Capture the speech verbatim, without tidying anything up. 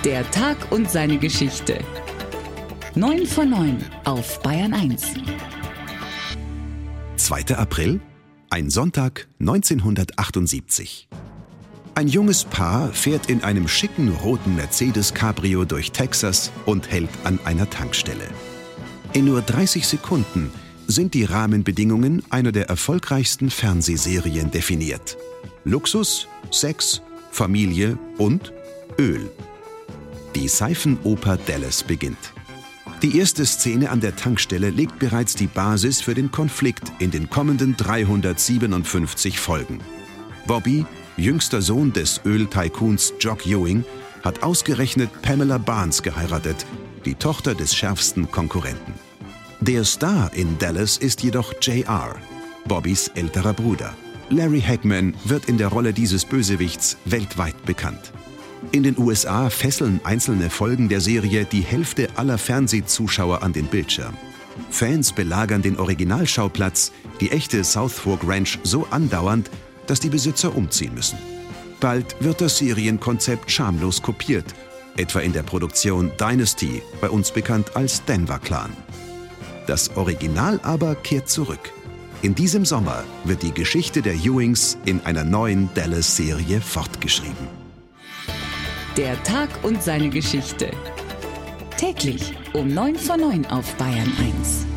Der Tag und seine Geschichte. neun vor neun auf Bayern eins. zweiter April, ein Sonntag neunzehnhundertachtundsiebzig. Ein junges Paar fährt in einem schicken roten Mercedes Cabrio durch Texas und hält an einer Tankstelle. In nur dreißig Sekunden sind die Rahmenbedingungen einer der erfolgreichsten Fernsehserien definiert. Luxus, Sex, Familie und Öl. Die Seifenoper Dallas beginnt. Die erste Szene an der Tankstelle legt bereits die Basis für den Konflikt in den kommenden dreihundertsiebenundfünfzig Folgen. Bobby, jüngster Sohn des Öl-Tycoons Jock Ewing, hat ausgerechnet Pamela Barnes geheiratet, die Tochter des schärfsten Konkurrenten. Der Star in Dallas ist jedoch J R, Bobbys älterer Bruder. Larry Hagman wird in der Rolle dieses Bösewichts weltweit bekannt. In den U S A fesseln einzelne Folgen der Serie die Hälfte aller Fernsehzuschauer an den Bildschirm. Fans belagern den Originalschauplatz, die echte South Fork Ranch, so andauernd, dass die Besitzer umziehen müssen. Bald wird das Serienkonzept schamlos kopiert, etwa in der Produktion Dynasty, bei uns bekannt als Denver Clan. Das Original aber kehrt zurück. In diesem Sommer wird die Geschichte der Ewings in einer neuen Dallas-Serie fortgeschrieben. Der Tag und seine Geschichte. Täglich um neun vor neun auf Bayern eins.